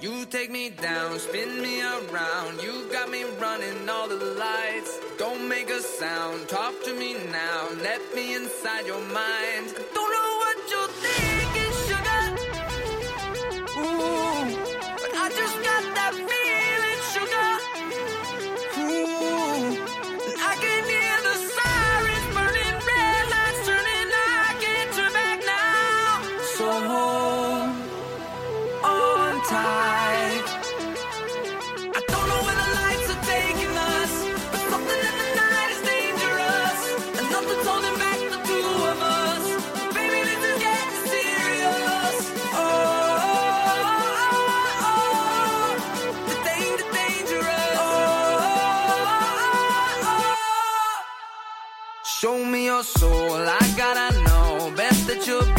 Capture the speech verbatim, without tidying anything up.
You take me down, spin me around. You got me running all the lights. Don't make a sound, talk to me now. Let me inside your mind. Don't know what you're thinking, sugar. Ooh, but I just got that feeling, sugar. Ooh, and I can hear the sirens burning, red lights turning. I can't turn back now. So hold on tight. I don't know where the lights are taking us, but something in the night is dangerous, and nothing's holding back the two of us. Baby, this is getting serious. Oh, oh, oh, oh. The danger, dangerous. Oh, oh, oh. Show me your soul, I gotta know. Best that you're